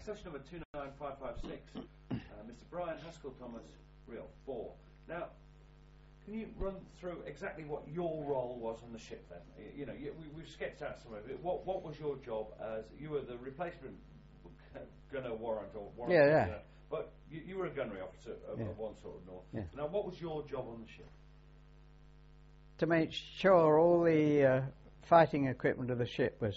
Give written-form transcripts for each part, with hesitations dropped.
accession number 29556, Mr. Brian Haskell Thomas, Reel 4. Now, can you run through exactly what your role was on the ship then? You know, we've sketched out some of it. What was your job as, you were the replacement gunner warrant or warrant? Yeah, yeah. But you were a gunnery officer of one sort of north. Yeah. Now, what was your job on the ship? To make sure all the fighting equipment of the ship was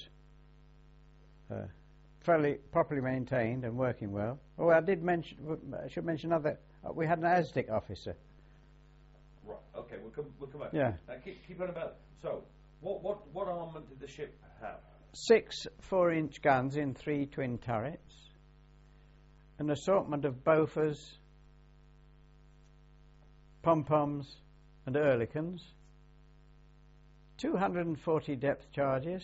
properly maintained and working well. Oh, I should mention we had an ASDIC officer. Right. Okay. We'll come back. Yeah. Now, keep on about. So, what armament did the ship have? 6 4-inch guns in 3 twin turrets, an assortment of Bofors, pom-poms and Oerlikons, 240 depth charges,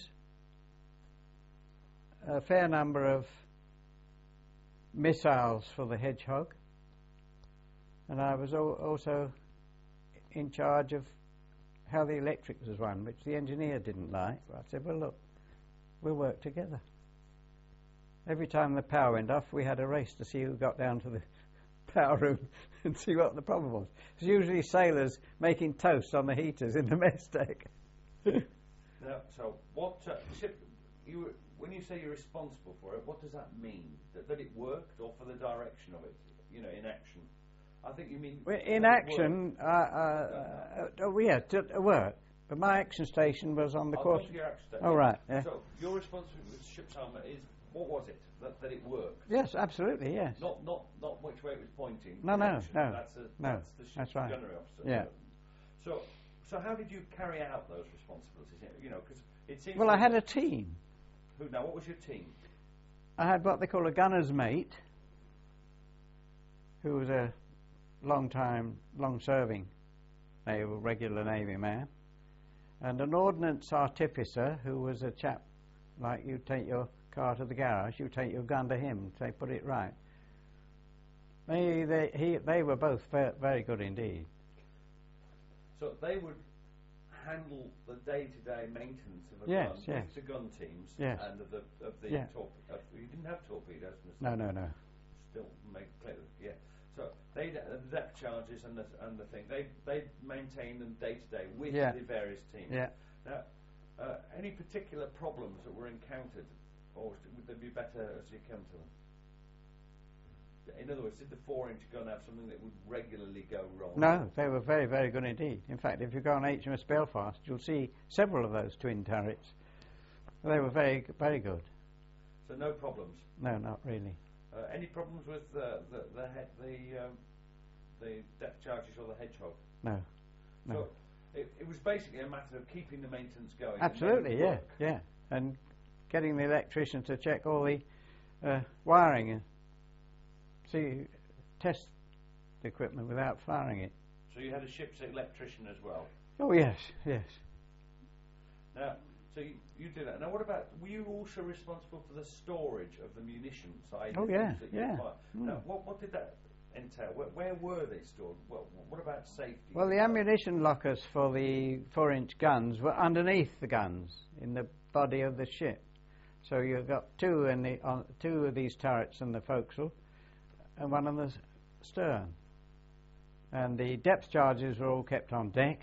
a fair number of missiles for the Hedgehog, and I was also in charge of how the electric was run, which the engineer didn't like. But I said, well, look, we'll work together. Every time the power went off, we had a race to see who got down to the power room and see what the problem was. It was usually sailors making toast on the heaters in the mess deck. Now, so what ship? When you say you're responsible for it, what does that mean? That it worked, or for the direction of it? You know, in action. I think you mean in action. To work. But my action station was on the course. Oh, right. Yeah. So your responsibility with ship's armour is, what was it? That it worked? Yes, absolutely. Yes. Not which way it was pointing. No. That's the ship's right. gunnery officer. Yeah. So how did you carry out those responsibilities? You know, because it seems. Well, I had a team. Now, what was your team? I had what they call a gunner's mate, who was a long-serving regular Navy man, and an ordnance artificer who was a chap like you take your car to the garage, you take your gun to him, say put it right. They were both very good indeed. So they would handle the day-to-day maintenance of a gun with the gun teams and of the torpedoes. You didn't have torpedoes, Mr. No. Still make it clear. Yeah. So they the depth charges and the thing. They maintain them day-to-day with the various teams. Yeah. Now, any particular problems that were encountered, or would they be better as you come to them? In other words, did the 4-inch gun have something that would regularly go wrong? No, they were very, very good indeed. In fact, if you go on HMS Belfast, you'll see several of those twin turrets. They were very, very good. So no problems? No, not really. Any problems with the depth charges or the Hedgehog? No. So it was basically a matter of keeping the maintenance going. Absolutely, yeah. And getting the electrician to check all the wiring and test the equipment without firing it. So you had a ship's electrician as well? Oh, yes. Now, so you did that. Now, what about, were you also responsible for the storage of the munition side? Oh, yeah. Now, what did that entail? Where were they stored? What about safety? Well, the ammunition lockers for the 4-inch guns were underneath the guns in the body of the ship. So you've got two of these turrets in the forecastle and one on the stern. And the depth charges were all kept on deck.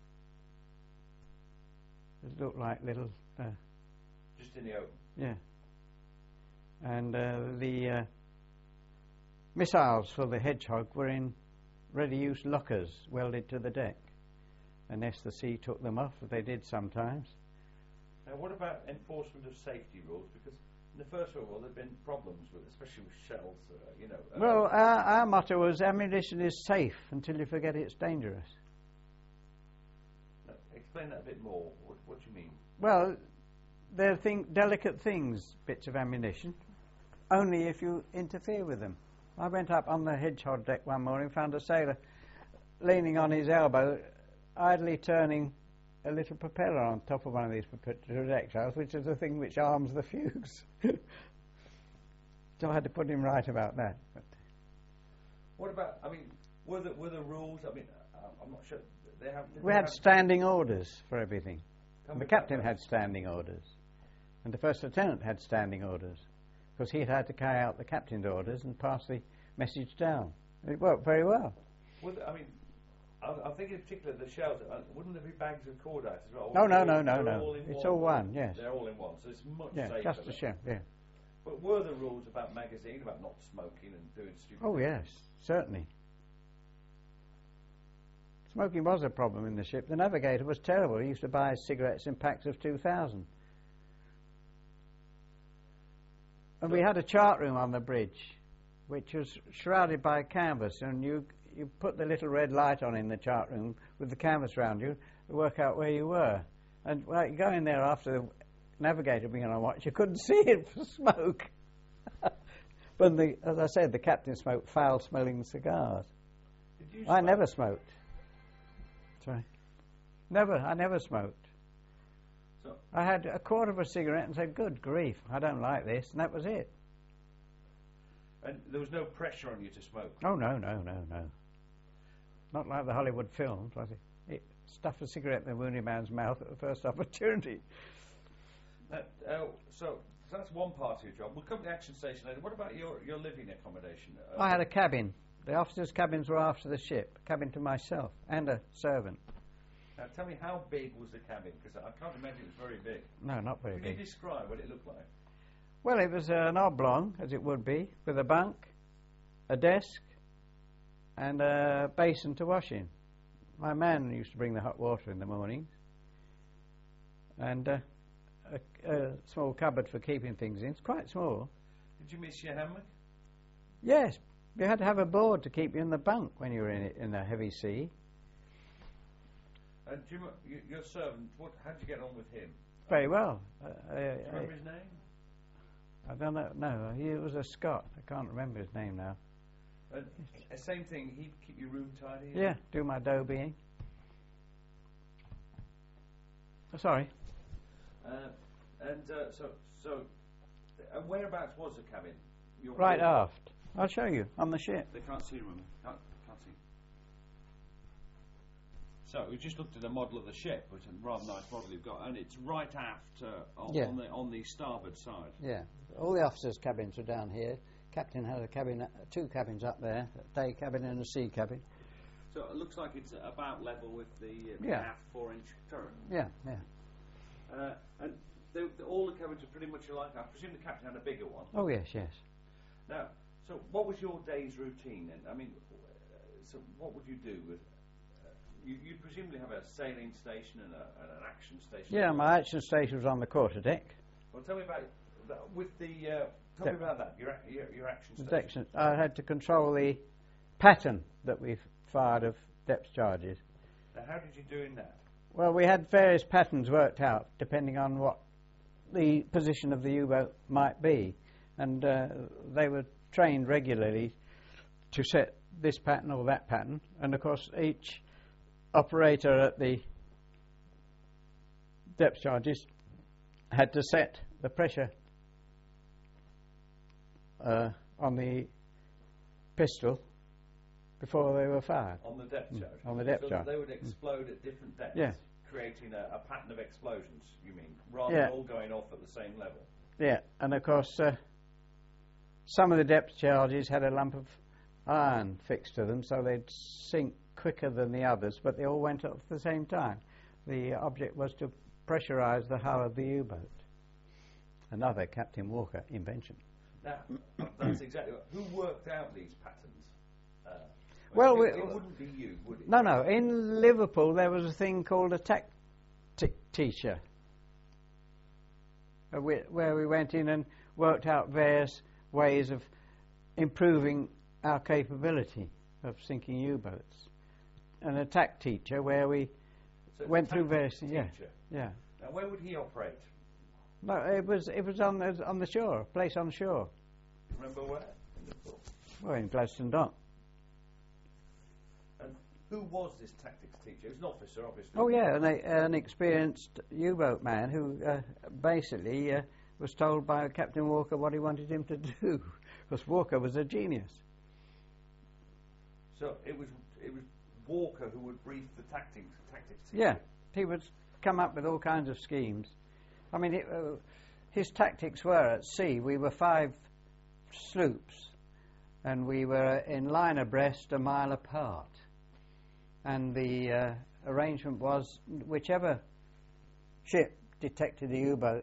It looked like little... just in the open? Yeah. And the missiles for the Hedgehog were in ready-use lockers welded to the deck. Unless the sea took them off, they did sometimes. Now, what about enforcement of safety rules? Because in the First World War, there have been problems with, especially with shells, Well, our motto was ammunition is safe until you forget it's dangerous. Now, explain that a bit more. What do you mean? Well, they're delicate things, bits of ammunition, only if you interfere with them. I went up on the Hedgehog deck one morning, found a sailor leaning on his elbow, idly turning a little propeller on top of one of these projectiles, which is the thing which arms the fuse. So I had to put him right about that. But what about, were the rules, I'm not sure, we had standing orders for everything. And the captain had standing orders, and the first lieutenant had standing orders. because he'd had to carry out the captain's orders and pass the message down. It worked very well. Well, I mean, I'm thinking in particular the shells. Wouldn't there be bags of cordite as well? No, They're all in it's one, all one, yes. They're all in one, so it's much Yeah, safer. just a shell, yeah. But were there rules about magazine, about not smoking and doing stupid Oh, things? yes, certainly. Smoking was a problem in the ship. The navigator was terrible. He used to buy cigarettes in packs of 2,000. And we had a chart room on the bridge, which was shrouded by canvas, and you put the little red light on in the chart room with the canvas around you to work out where you were. And you go in there after the navigator being on watch, you couldn't see it for smoke. But as I said, the captain smoked foul-smelling cigars. Did you I smoke? never smoked. Sorry. I never smoked. So, I had a quarter of a cigarette and said, good grief, I don't like this, and that was it. and there was no pressure on you to smoke? Oh, no. Not like the Hollywood films, was it? Stuff a cigarette in the wounded man's mouth at the first opportunity. So that's one part of your job. We'll come to the action station later. What about your living accommodation? I had a cabin. The officers' cabins were after the ship, a cabin to myself and a servant. Now tell me, how big was the cabin? Because I can't imagine it was very big. No, not very Can big. you describe what it looked like? Well, it was an oblong, as it would be, with a bunk, a desk, and a basin to wash in. My man used to bring the hot water in the mornings, and a small cupboard for keeping things in. It's quite small. Did you miss your hammock? Yes, you had to have a board to keep you in the bunk when you were in a heavy sea. Do you, your servant, how did you get on with him? Very well. Do you remember his name? I don't know. No, he was a Scot. I can't remember his name now. Same thing, he'd keep your room tidy? Yeah, do my dough being. Oh, sorry. And whereabouts was the cabin? Right aft. I'll show you, on the ship. They can't see, remember? Can't see. So we just looked at the model of the ship, which is a rather nice model you've got, and it's right aft on the starboard side. Yeah, all the officers' cabins were down here. Captain had a cabin, two cabins up there, a day cabin and a sea cabin. So it looks like it's about level with the aft 4-inch turret. Yeah. And all the cabins are pretty much alike. I presume the captain had a bigger one. Oh, yes. Now, so what was your day's routine then? I mean, so what would you do with... You presumably have a sailing station and an action station. Yeah, my action station was on the quarterdeck. Well, tell me about that. Tell me about that. Your action station. I had to control the pattern that we fired of depth charges. Now, how did you do in that? Well, we had various patterns worked out depending on what the position of the U-boat might be, and they were trained regularly to set this pattern or that pattern, and of course each operator at the depth charges had to set the pressure on the pistol before they were fired. On the depth charge? On the depth charge. So they would explode at different depths, creating a pattern of explosions, you mean, rather than all going off at the same level? Yeah, and of course some of the depth charges had a lump of iron fixed to them, so they'd sink quicker than the others, but they all went up at the same time. The object was to pressurise the hull of the U-boat. Another Captain Walker invention. Now, that's exactly what... Who worked out these patterns? It wouldn't be you, would it? No. In Liverpool, there was a thing called a tactic teacher, where we went in and worked out various ways of improving our capability of sinking U-boats. An attack teacher where we went through various things. Yeah. Now, where would he operate? No, it was on the shore, a place on shore. Remember where? In Liverpool. Well, in Gladstone Dock. And who was this tactics teacher? He was an officer, obviously. Oh yeah, an experienced U-boat man who basically was told by Captain Walker what he wanted him to do, because Walker was a genius. So it was Walker who would brief the tactics teacher? Yeah, he would come up with all kinds of schemes. I mean, his tactics were, at sea, we were 5 sloops, and we were in line abreast a mile apart. And the arrangement was whichever ship detected the U-boat,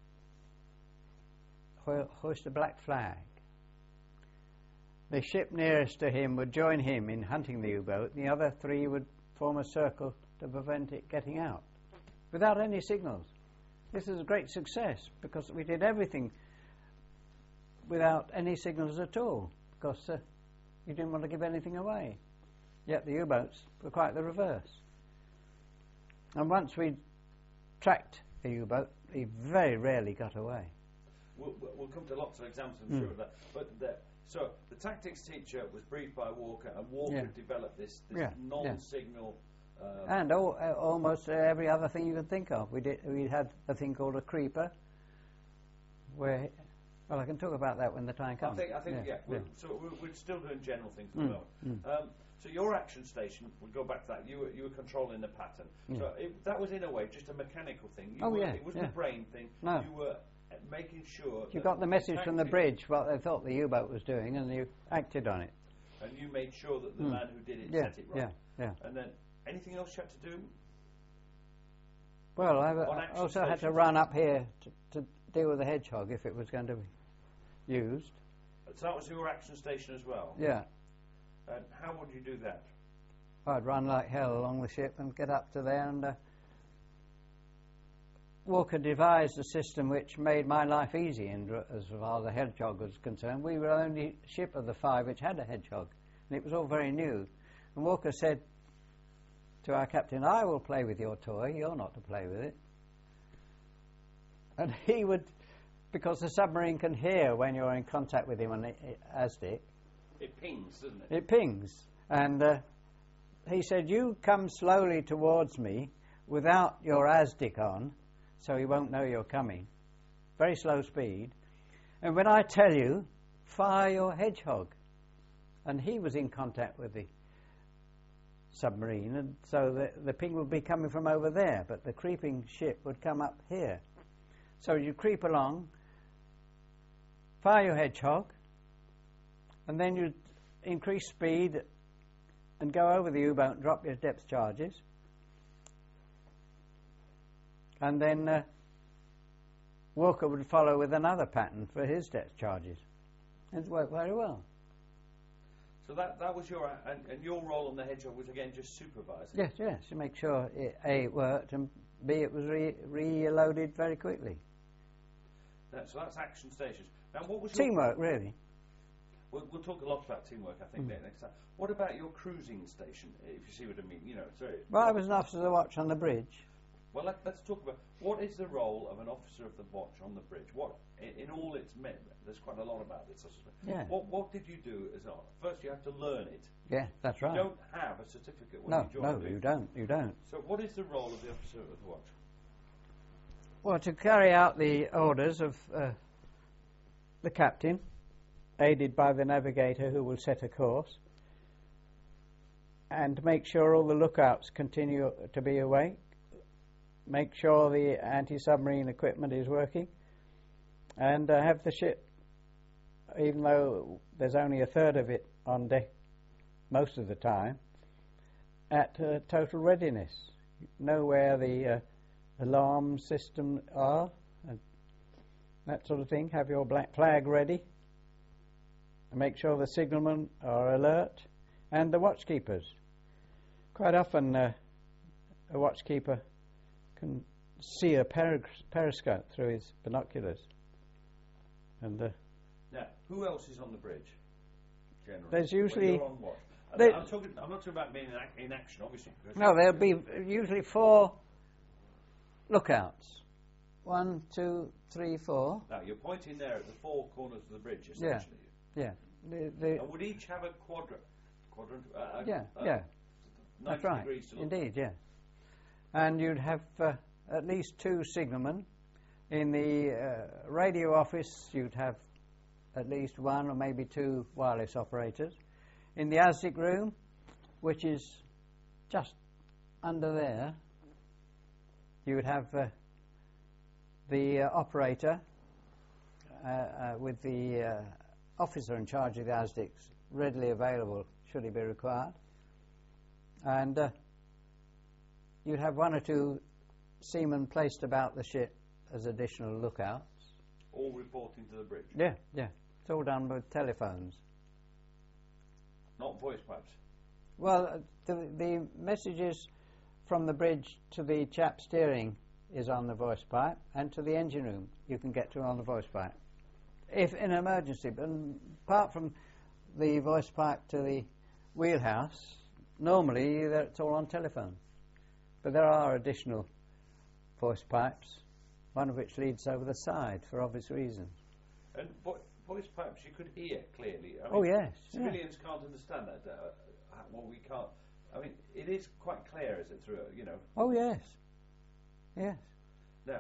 hoist a black flag. The ship nearest to him would join him in hunting the U-boat, and the other three would form a circle to prevent it getting out, without any signals. This is a great success, because we did everything without any signals at all, because you didn't want to give anything away. Yet the U-boats were quite the reverse. And once we tracked a U-boat, he very rarely got away. We'll come to lots of examples, I'm sure of that. But so the tactics teacher was briefed by Walker, and Walker developed this non-signal. And almost every other thing you could think of. We had a thing called a creeper, where, well, I can talk about that when the time comes. I think, So we're still doing general things at the moment. So your action station, we'll go back to that. You were controlling the pattern. So that was in a way just a mechanical thing. It wasn't a brain thing. No. You were making sure. You got the message from the bridge, what they thought the U-boat was doing, and you acted on it. And you made sure that the man who did it set it right. Yeah. And then anything else you had to do? Well, I also had to run up here to deal with the hedgehog if it was going to be used. So that was your action station as well? Yeah. And how would you do that? I'd run like hell along the ship and get up to there, and Walker devised a system which made my life easy as far as the hedgehog was concerned. We were the only ship of the 5 which had a hedgehog, and it was all very new. And Walker said to our captain, "I will play with your toy, you're not to play with it." And he would, because the submarine can hear when you're in contact with him on the ASDIC. It pings, doesn't it? It pings. And he said, "You come slowly towards me without your ASDIC on, so he won't know you're coming. Very slow speed. And when I tell you, fire your hedgehog." And he was in contact with the submarine, and so the ping would be coming from over there, but the creeping ship would come up here. So you creep along, fire your hedgehog, and then you increase speed and go over the U-boat and drop your depth charges. And then Walker would follow with another pattern for his depth charges. It worked very well. So that was your... And your role on the hedgehog was, again, just supervising? Yes, to make sure, A, it worked, and B, it was reloaded very quickly. So that's action stations. Now, what was teamwork, really. We'll talk a lot about teamwork, I think, next time. What about your cruising station, if you see what I mean? Well, I was an officer of the watch on the bridge. Well, let's talk about what is the role of an officer of the watch on the bridge. What, in all its men, there's quite a lot about this. Yeah. What did you do as first? You have to learn it. Yeah, that's right. You don't have a certificate when you join. No, you don't. So, what is the role of the officer of the watch? Well, to carry out the orders of the captain, aided by the navigator who will set a course, and make sure all the lookouts continue to be awake, make sure the anti-submarine equipment is working, and have the ship, even though there's only a third of it on deck most of the time, at total readiness. Know where the alarm system are, and that sort of thing. Have your black flag ready, and make sure the signalmen are alert, and the watchkeepers. Quite often a watchkeeper can see a periscope through his binoculars. And now, who else is on the bridge? Generally, there's usually. On watch. I'm not talking about being in action, obviously. No, there'll be usually 4 lookouts. 1, 2, 3, 4. Now you're pointing there at the 4 corners of the bridge, essentially. Yeah. And would each have a quadrant? Yeah. 90 That's right. degrees to look. Indeed, yeah. And you'd have at least 2 signalmen. In the radio office, you'd have at least 1 or maybe 2 wireless operators. In the ASDIC room, which is just under there, you would have the operator with the officer in charge of the ASDICs readily available should he be required. And you'd have 1 or 2 seamen placed about the ship as additional lookouts. All reporting to the bridge? Yeah, yeah. It's all done with telephones. Not voice pipes? Well, the messages from the bridge to the chap steering is on the voice pipe, and to the engine room you can get to on the voice pipe. If in an emergency, but apart from the voice pipe to the wheelhouse, normally it's all on telephone. But there are additional voice pipes, one of which leads over the side for obvious reasons. And voice pipes you could hear clearly. I mean, oh yes. Civilians can't understand that. Well, we can't. I mean, it is quite clear, is it, through, Oh yes. Yes. Now,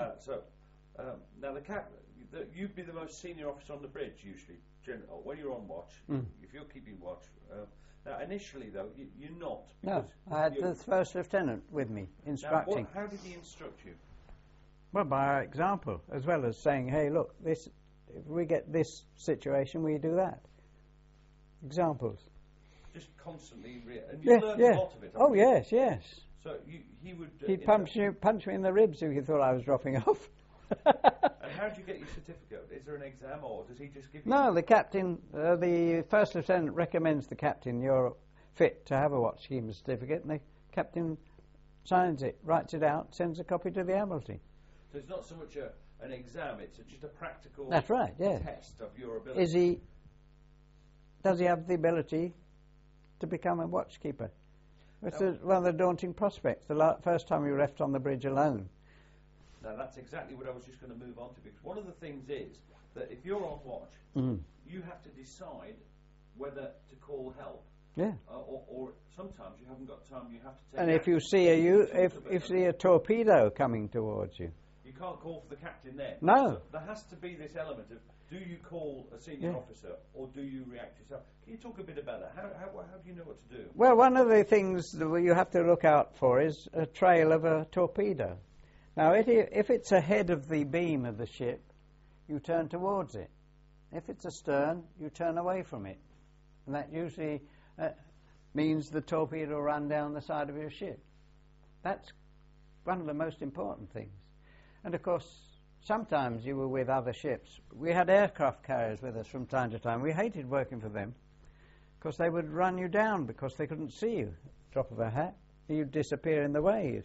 now you'd be the most senior officer on the bridge usually, when you're on watch. If you're keeping watch. Now, initially though, you're not. No, I had the first lieutenant with me instructing. Now, how did he instruct you? Well, by example, as well as saying, "Hey, look, if we get this situation, we do that." Examples. Just constantly, and you learned a lot of it. Oh yes, yes. So he would. He'd punch me in the ribs if he thought I was dropping off. And how do you get your certificate? Is there an exam, or does he just give you? No, the captain, the first lieutenant recommends the captain you're fit to have a watchkeeper certificate, and the captain signs it, writes it out, sends a copy to the Admiralty. So it's not so much an exam; it's just a practical. That's right. Yeah. Test of your ability. Does he have the ability to become a watchkeeper? It's one of the daunting prospects. The first time you left on the bridge alone. Now that's exactly what I was just going to move on to, because one of the things is that if you're on watch, you have to decide whether to call help. Yeah. Or sometimes you haven't got time. You have to take. And if you see if you see a torpedo coming towards you, you can't call for the captain then. No. So there has to be this element of: do you call a senior officer or do you react yourself? Can you talk a bit about that? How do you know what to do? Well, one of the things that you have to look out for is a trail of a torpedo. Now, if it's ahead of the beam of the ship, you turn towards it. If it's astern, you turn away from it. And that usually means the torpedo will run down the side of your ship. That's one of the most important things. And, of course, sometimes you were with other ships. We had aircraft carriers with us from time to time. We hated working for them because they would run you down because they couldn't see you. Drop of a hat, you'd disappear in the waves.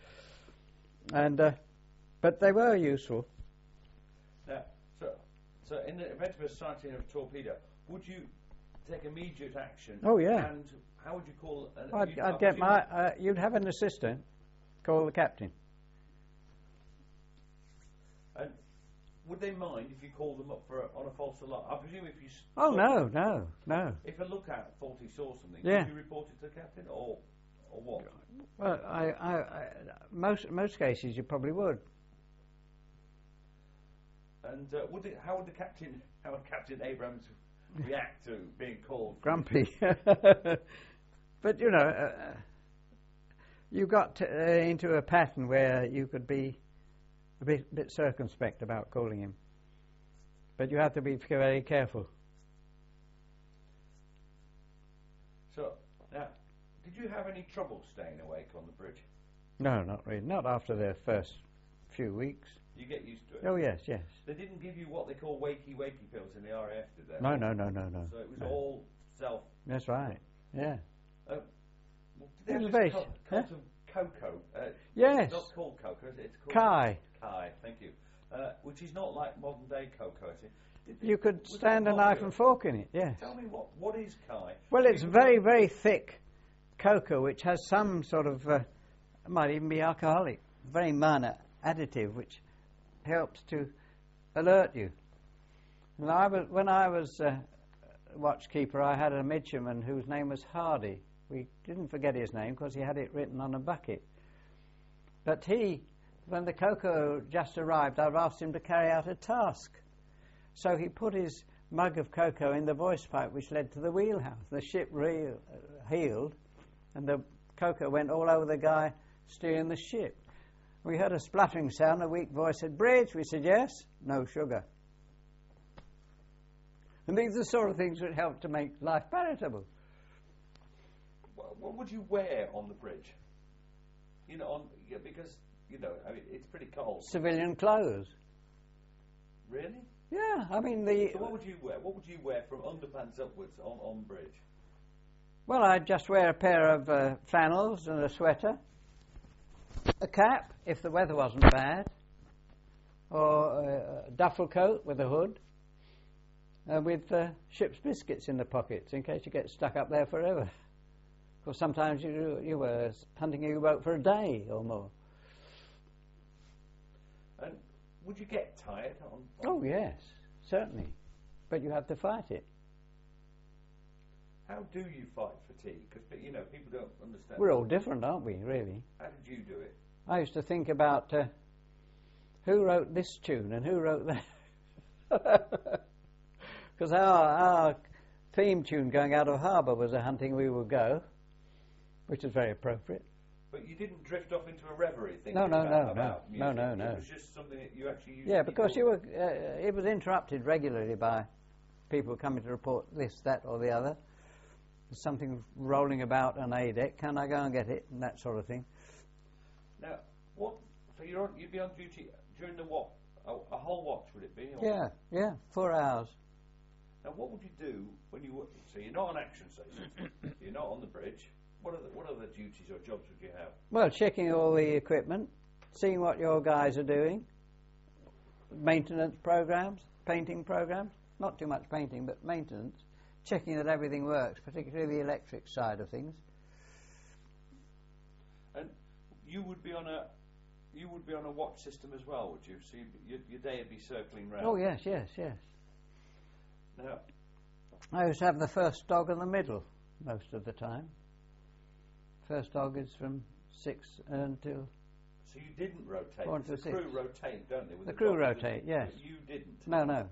And but they were useful. Now, so in the event of a sighting of a torpedo, would you take immediate action? Oh yeah. And how would you call? I'd get you'd have an assistant call the captain. And would they mind if you called them up on a false alarm? I presume if you. Oh no. If a lookout thought he saw something, would you report it to the captain or what? Well, most cases you probably would. And how would Captain Abrams react to being called? Grumpy. But you got into a pattern where you could be a bit circumspect about calling him. But you have to be very careful. So, now, did you have any trouble staying awake on the bridge? No, not really. Not after the first few weeks. You get used to it? Oh, yes, yes. They didn't give you what they call wakey pills in the RAF, did they? No. So it was all self... That's right, yeah. Did they have this cult of cocoa? Yes. It's not called cocoa, it's called... Kai. Kai, thank you. Which is not like modern day cocoa, is it? You could stand a knife and fork in it, yes. Tell me, what is Kai? Well, it's very, very thick cocoa, which has some sort of, it might even be alcoholic, very minor additive, which helps to alert you. And when I was watchkeeper, I had a midshipman whose name was Hardy. We didn't forget his name because he had it written on a bucket. But when the cocoa just arrived, I'd asked him to carry out a task. So he put his mug of cocoa in the voice pipe which led to the wheelhouse. The ship heeled and the cocoa went all over the guy steering the ship. We heard a spluttering sound. A weak voice said, "Bridge." We said, "Yes." "No sugar." And these are the sort of things that help to make life palatable. What would you wear on the bridge? You know, because, you know, I mean, it's pretty cold. Civilian clothes. Really? Yeah, I mean So what would you wear? What would you wear from underpants upwards on bridge? Well, I'd just wear a pair of flannels and a sweater, a cap if the weather wasn't bad, or a duffel coat with a hood, with ship's biscuits in the pockets in case you get stuck up there forever. Because sometimes you were hunting a U-boat for a day or more. And would you get tired on Oh yes, certainly, but you have to fight it. How do you fight fatigue? Because, you know, people don't understand. We're all different, aren't we, really? How did you do it? I used to think about who wrote this tune and who wrote that. Because our theme tune going out of harbour was A Hunting We Will Go, which is very appropriate. But you didn't drift off into a reverie thinking No. about music. No. It was just something that you actually used. Yeah, because you were, it was interrupted regularly by people coming to report this, that or the other. There's something rolling about on A deck. Can I go and get it? And that sort of thing. Now, so you'd be on duty during the what? A whole watch, would it be? Or? Yeah, 4 hours. Now, what would you do when you were... So you're not on action stations. You're not on the bridge. What other duties or jobs would you have? Well, checking all the equipment, seeing what your guys are doing, maintenance programs, painting programs. Not too much painting, but maintenance. Checking that everything works, particularly the electric side of things. And you would be on a watch system as well, would you? So your day would be circling round. Oh yes. Now, I used to have the first dog in the middle most of the time. First dog is from 6 until. So you didn't rotate. 4 until the 6. Crew rotate, don't they? The crew rotate, yes. But you didn't. No. Now,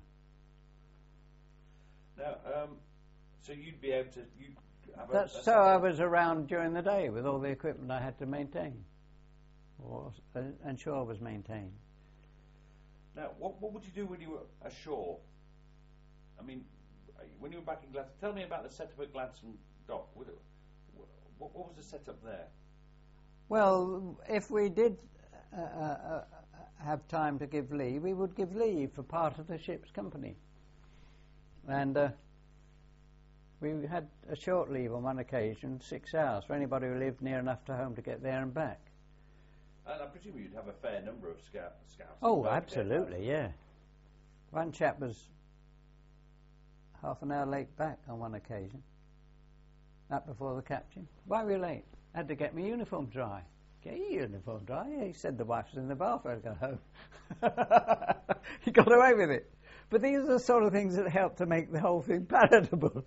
so you'd be able to. So I was around during the day with all the equipment I had to maintain, or ensure was maintained. Now, what would you do when you were ashore? I mean, when you were back in Gladstone, tell me about the setup at Gladstone Dock. What was the setup there? Well, if we did have time to give leave, we would give leave for part of the ship's company. And we had a short leave on one occasion, 6 hours, for anybody who lived near enough to home to get there and back. And I presume you'd have a fair number of scouts. Oh, absolutely, yeah. One chap was half an hour late back on one occasion, up before the captain. Why were you late? I had to get my uniform dry. Get your uniform dry? Yeah, he said the wife was in the bath when I got home. He got away with it. But these are the sort of things that help to make the whole thing palatable.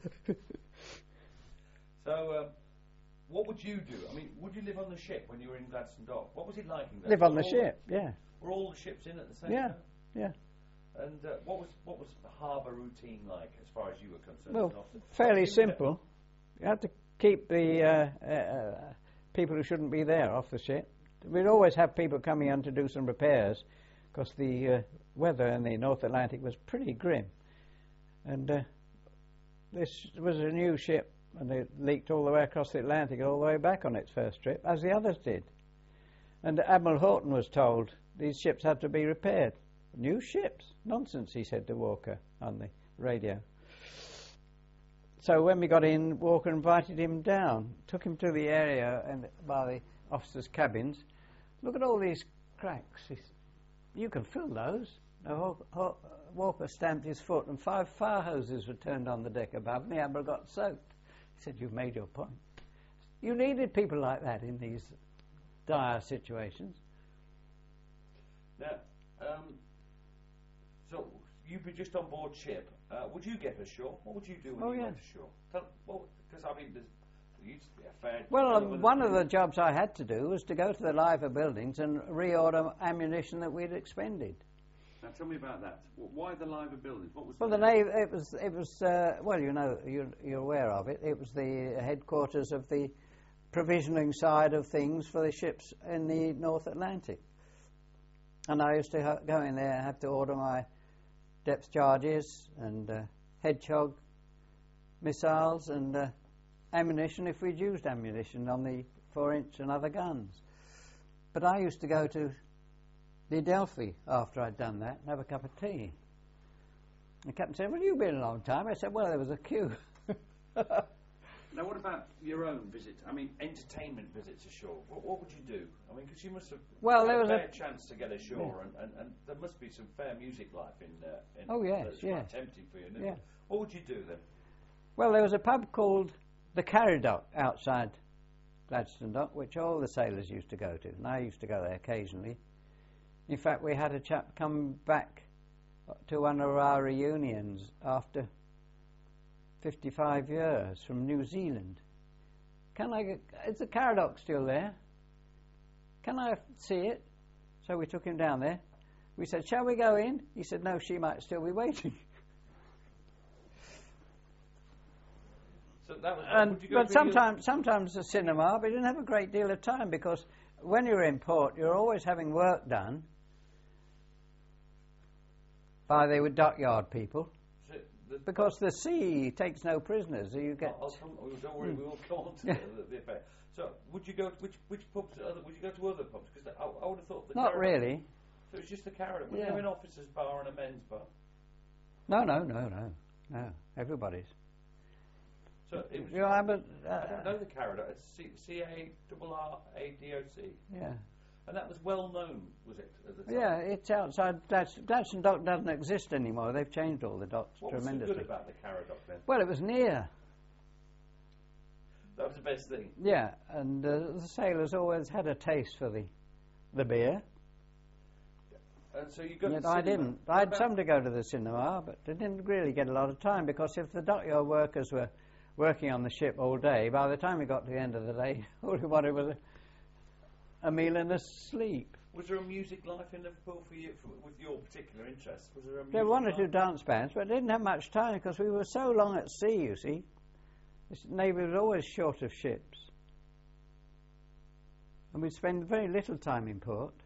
So, what would you do? I mean, would you live on the ship when you were in Gladstone Dock? What was it like in Gladstone? Live on the ship, yeah. Were all the ships in at the same time? Yeah. And what was the harbour routine like, as far as you were concerned? Well, fairly simple. You had to keep the people who shouldn't be there off the ship. We'd always have people coming in to do some repairs, because the weather in the North Atlantic was pretty grim. And this was a new ship, and it leaked all the way across the Atlantic, all the way back on its first trip, as the others did. And Admiral Horton was told these ships had to be repaired. New ships? Nonsense, he said to Walker on the radio. So when we got in, Walker invited him down, took him to the area and by the officers' cabins. Look at all these cracks. He said, you can fill those. Now, Walker stamped his foot and 5 fire hoses were turned on the deck above and the Admiral got soaked. He said, you've made your point. You needed people like that in these dire situations. Now, so you'd be just on board ship. Would you get ashore? What would you do when you went ashore? Because I mean, there used to be a fair... Well, one of the jobs I had to do was to go to the liver buildings and reorder ammunition that we'd expended. Now, tell me about that. Why the liver buildings? What was? Well, the Navy. It was. Well, you know, you're aware of it. It was the headquarters of the provisioning side of things for the ships in the North Atlantic. And I used to go in there and have to order my depth charges and Hedgehog missiles and ammunition if we'd used ammunition on the 4-inch and other guns. But I used to go to the Adelphi after I'd done that and have a cup of tea. The captain said, well, you've been a long time. I said, well, there was a queue. Now, what about your own visits? I mean, entertainment visits ashore. What would you do? I mean, because you must have there was a fair chance to get ashore, and there must be some fair music life in oh, yes, that's yes. quite tempting for you. Yeah. What would you do then? Well, there was a pub called the Caradoc outside Gladstone Dock, which all the sailors used to go to, and I used to go there occasionally. In fact, we had a chap come back to one of our reunions after 55 years from New Zealand. Is the Caradoc still there? Can I see it? So we took him down there. We said, shall we go in? He said, no, she might still be waiting. So that was, would you go but sometimes the cinema, but you didn't have a great deal of time because when you're in port, you're always having work done by the dockyard people. Because the sea takes no prisoners, so you get. Don't worry, we will come on to the affair. So, would you go? Which pubs? Would you go to other pubs? Because I would have thought. Not really. So it's just the Caradoc. Was there an officers' bar and a men's bar? No. Everybody's. So it was. I don't know the Caradoc. It's C-A-R-R-A-D-O-C. Yeah. And that was well known, was it, at the time? Yeah, it's outside. Gladstone Dock doesn't exist anymore. They've changed all the docks tremendously. What was so good about the Caradoc then? Well, it was near. That was the best thing. Yeah, and the sailors always had a taste for the beer. Yeah. And so you go to the I cinema. didn't. I had some to go to the cinema, but I didn't really get a lot of time because if the dockyard workers were working on the ship all day, by the time we got to the end of the day, all we wanted was a meal and a sleep. Was there a music life in Liverpool for you, with your particular interests? Was there a music There were one or life? two dance bands, but they didn't have much time because we were so long at sea, you see. The Navy was always short of ships. And we'd spend very little time in port.